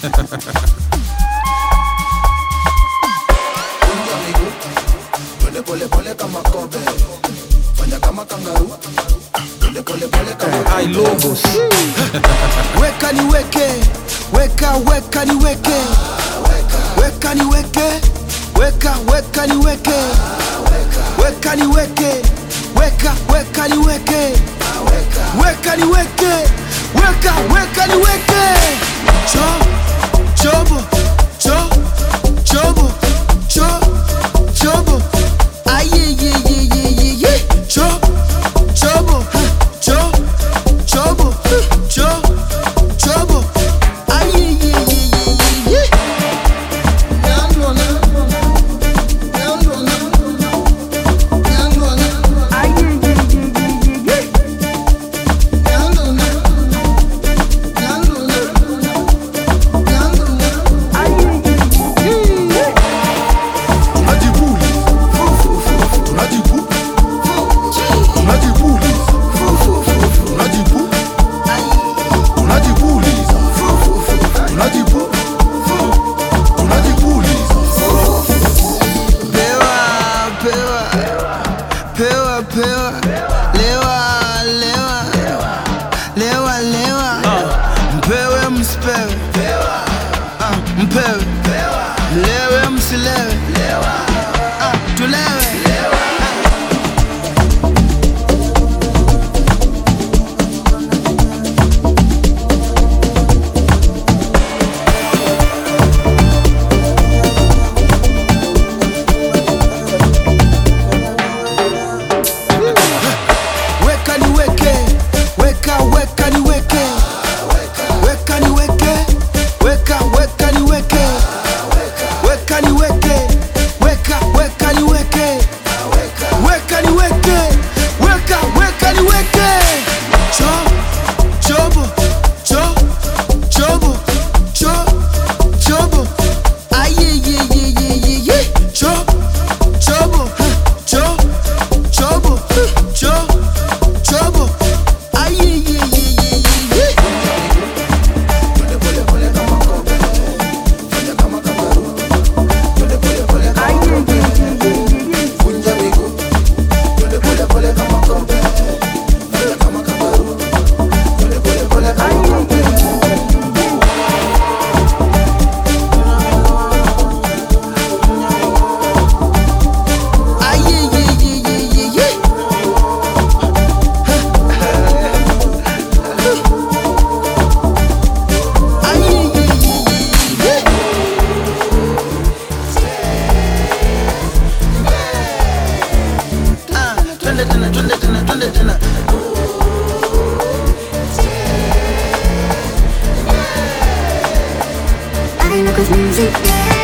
Pole pole kama kobe, fanya kama kangaroo. Pole pole kama Ay lobos. Weka ni weke, weka ni weke, weka ni weke, weka ni weke, weka ni weke, weka ni weke, weka ni weke, weka ni weke. Chobo, chobo, chobo. Aye ye. Chobo, chobo. Aye ye. Lewa. Mpewe msipewe. Mpewe. Mlewe msilewe. Tulewe. Weka ni weke, weka ni weke, weka ni weke, weka ni weke, weka ni weke, weka ni weke, weka ni weke, weka ni weke. Chobo. Aye ye. Chobo. Aye ye. pole pole kama kobe, fanya kama kangaroo. Pole kama kobe, vunja miguu. Pole kama kobe, fanya kama kangaroo. Pole kama kobe. Twende tena. I know 'cause music.